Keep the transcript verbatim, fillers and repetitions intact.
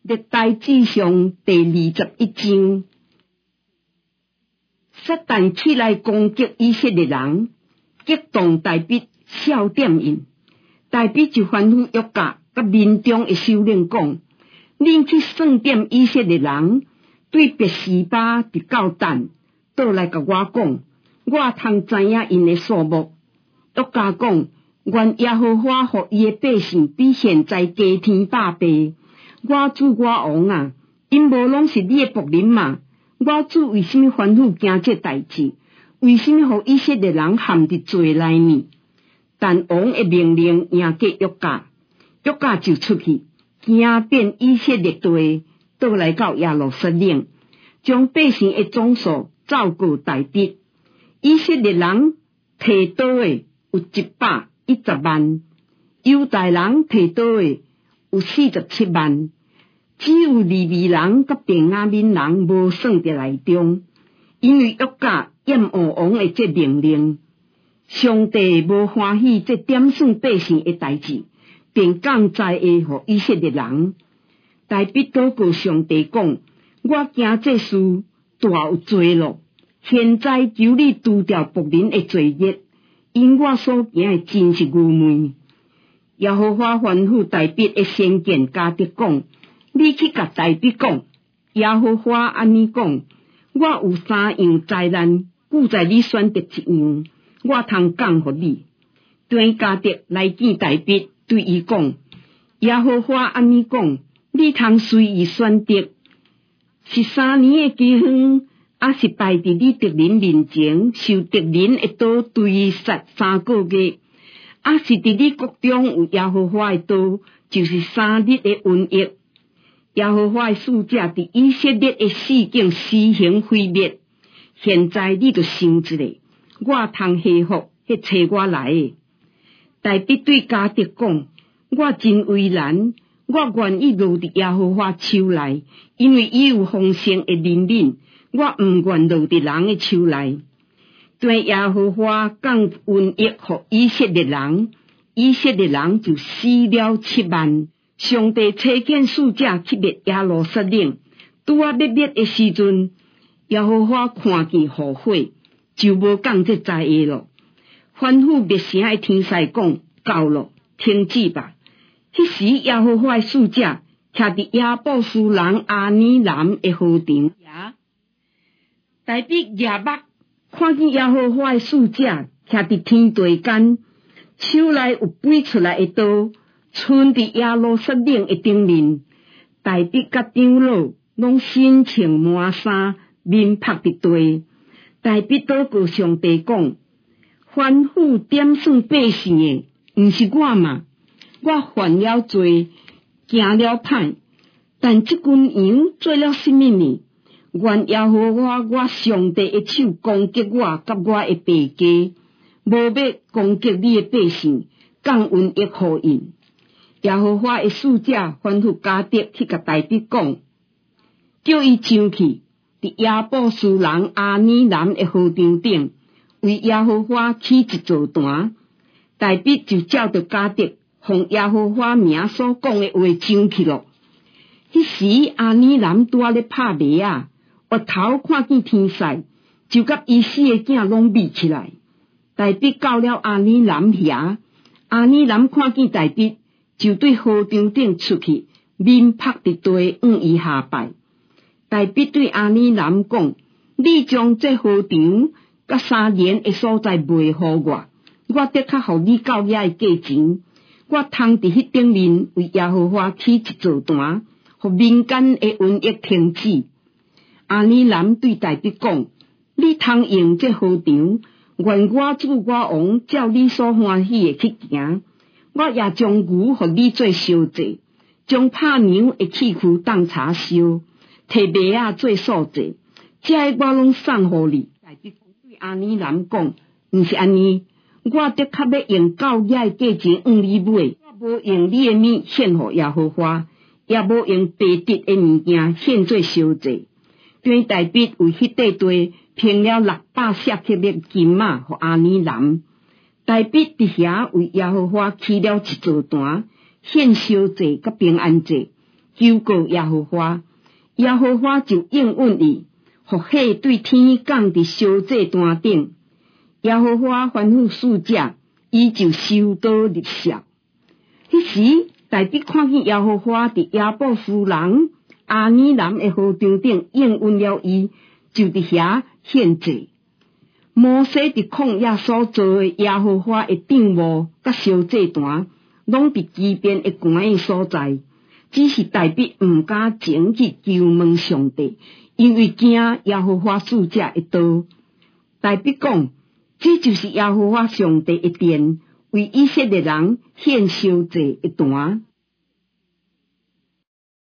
历代志上第二十一章，撒旦起来攻击以色列人，激动大卫笑点因。大卫就吩咐约甲甲民众的首领讲：恁去算点以色列人，对别是巴伫教蛋，倒来甲我讲，我通知影因的数目。约甲讲：愿耶和华互伊的百姓比现在加添百倍。我主我王啊，因无拢是你的仆人嘛？我主为什么吩咐惊这代志？为什么互以色列人陷伫罪内呢？但王的命令赢过约甲，约甲就出去，行遍以色列地，倒来到耶路撒冷，将百姓的总数照顾大卫。以色列人提倒的有一百一十万，犹大人提倒的有四十七万。只有利未人甲便雅悯人无算伫内中，因为约甲厌恶王的这命令，上帝无欢喜这点算百姓的代志，便降灾下互以色列人。大卫祷告上帝讲：我惊这事大有罪咯，现在求你除掉仆人的罪孽，因我所行的真是愚昧。耶和华吩咐大卫的先见加得讲：你去甲大卫讲，耶和华安尼讲：我有三样灾难，故在你选择一样，我通讲互你。对加得来见大卫，对伊讲：耶和华安尼讲，你通随意选择，是三年的饥荒，还是摆伫你敌人面前，受敌人的刀追杀三个月，还是伫你国中有耶和华的刀，就是三日的瘟疫。耶和华的使者伫以色列的四境施行毁灭，现在你就想一下，我通恢复迄找我来的。大卫对加得讲：我真为难，我愿意落伫耶和华手内，因为伊有丰盛的怜悯，我毋愿落伫人的手内。对耶和华降瘟疫互以色列人，以色列人就死了七万。上帝差遣使者去灭耶路撒冷，拄啊要灭的时阵，耶和华看见火火，就无降这灾厄咯。吩咐灭城的天使讲：够咯，停止吧。迄时耶和华的使者徛伫亚布斯人阿尼南的河场，大卫夜目看见耶和华的使者徛伫天地间，手内有飞出来的刀。剩伫耶路撒冷的顶面，大卫甲长老拢身穿满衫，面趴伫地。大卫祷告上帝讲：吩咐点算百姓的，毋是我嘛？我犯了罪，行了歹，但这群羊做了什么呢？愿耶和华我上帝的手攻击我，甲我的爸家，无要攻击你的百姓，降瘟疫互因。耶和华的使者吩咐加得去甲大卫讲，叫伊上去，伫亚布斯人阿尼南的河场顶，为耶和华起一座坛。大卫就照着加得奉耶和华名所讲的话上去咯。迄时阿尼南拄啊咧拍麦啊，额头看见天使，就甲伊四个囝拢眯起来。大卫到了阿尼南遐，阿尼南看见大卫，就对河场顶出去，面趴伫地，向伊下拜。大卫对阿尼南讲：你将这河场甲三年的所在卖互我，我得较互你到遐的价钱。我通伫迄顶面为耶和华起一座坛，互民间的瘟疫停止。阿尼南对大卫讲：你通用这河场，愿我主我王照你所欢喜的去行。我也将牛互你做烧祭，将拍牛的器躯当柴烧，摕麦仔做素祭，这个我拢送互你。大卫对阿尼南讲：毋是安尼，我得较要用到遐的价钱向你买，我无用你的物献互耶和华，也无用白得的物件献做烧祭。对大卫为迄块地拼了六百舍克勒金马互阿尼南。大卫伫遐为耶和华起了一座坛，献烧祭甲平安祭， 求告耶和华，耶和华就应允伊，互火对天降伫烧祭坛顶。耶和华吩咐使者，伊就收刀入鞘。迄时，大必看见耶和华伫亚布夫人阿尼南的河场顶应允了伊，就伫遐献祭。摩西伫旷野所做的耶和华的帐幕甲烧祭坛，拢伫西边的关的所在。只是大必毋敢前去求问上帝，因为惊耶和华使者的刀。大必讲，这就是耶和华上帝的殿，为以色列人献烧祭的坛。